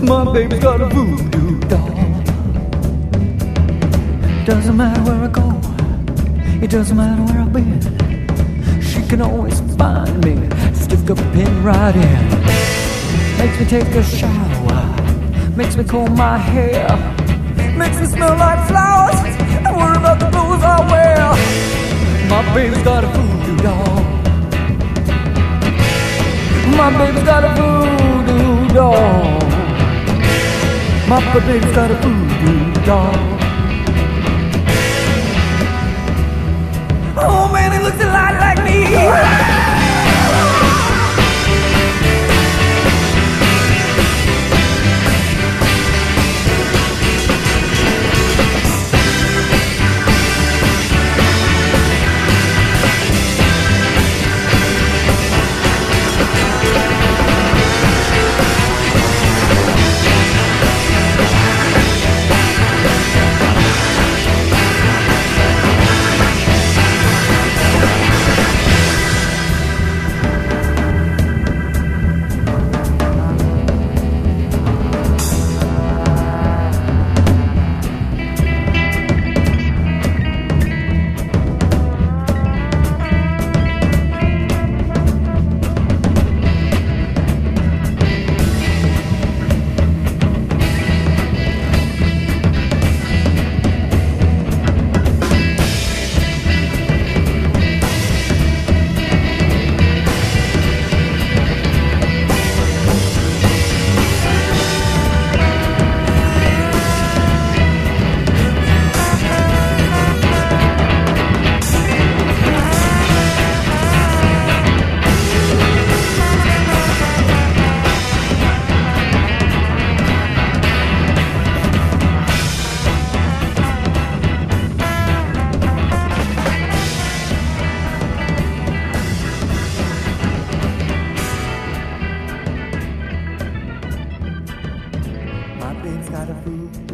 My baby's got a voodoo doll. Doesn't matter where I go, it doesn't matter where I've been. She can always find me, stick a pin right in. Makes me take a shower, makes me comb my hair, makes me smell like flowers and worry about the clothes I wear. My baby's got a voodoo doll. My baby's got a voodoo doll. My baby's got a voodoo doll. Oh man, he looks a lot like me. My baby's got a voodoo